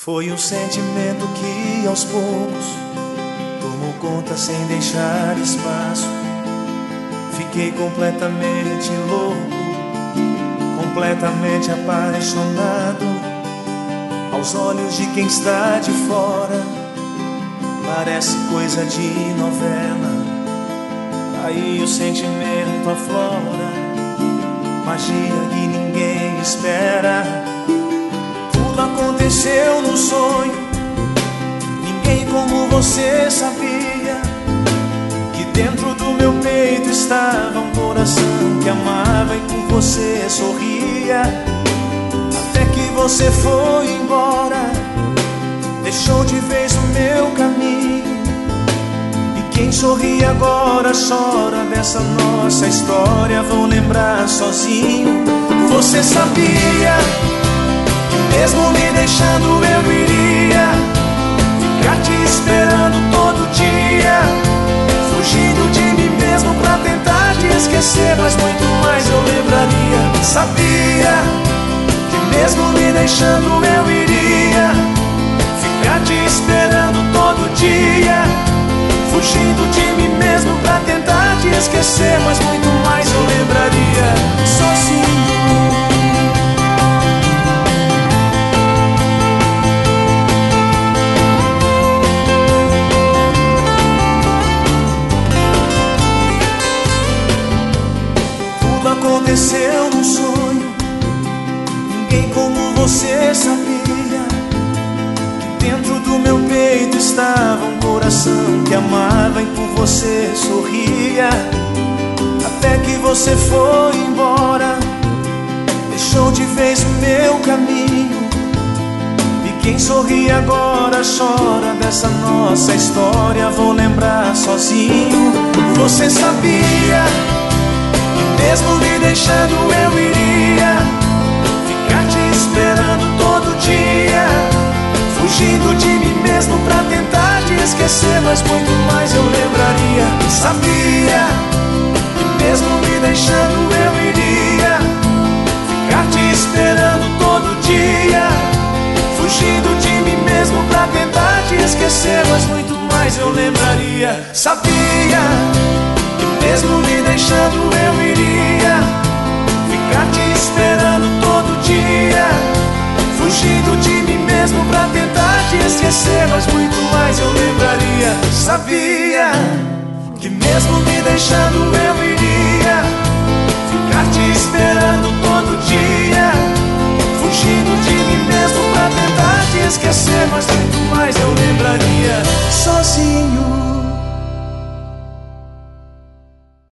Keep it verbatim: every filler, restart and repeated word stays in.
Foi um sentimento que aos poucos tomou conta sem deixar espaço. Fiquei completamente louco, completamente apaixonado. Aos olhos de quem está de fora, parece coisa de novela. Aí o sentimento aflora, magia que ninguém espera. Tudo aconteceu num sonho, ninguém como você sabia que dentro do meu peito estava um coração que amava e por você sorria. Até que você foi embora, deixou de vez o meu caminho. E quem sorri agora chora dessa nossa história. Vou lembrar sozinho. Você sabia que mesmo me deixando eu iria ficar te esperando todo dia, fugindo de mim mesmo pra tentar te esquecer, mas muito mais eu lembraria. Sabia que mesmo me deixando eu iria ficar te esperando todo dia, fugindo de mim mesmo pra tentar te esquecer, mas muito mais eu lembraria. Sozinho. Tudo aconteceu num sonho, ninguém como você sabia que dentro do meu peito estava um coração que amava e por você sorria. Até que você foi embora, deixou de vez o meu caminho. E quem sorri agora chora dessa nossa história. Vou lembrar sozinho. Você sabia que mesmo me deixando eu iria ficar te esperando todo dia, fugindo de mim mesmo pra tentar te esquecer, mas muito mais eu lembraria. Sabia que mesmo me deixando eu iria ficar te esperando todo dia, fugindo de mim mesmo pra tentar te esquecer, mas muito mais eu lembraria. Sabia que mesmo me deixando eu iria ficar te esperando todo dia, fugindo de mim mesmo pra tentar te esquecer, mas muito mais eu lembraria. Sabia que mesmo me deixando eu iria ficar te esperando todo dia, fugindo de mim mesmo pra tentar te esquecer, mas muito mais eu lembraria.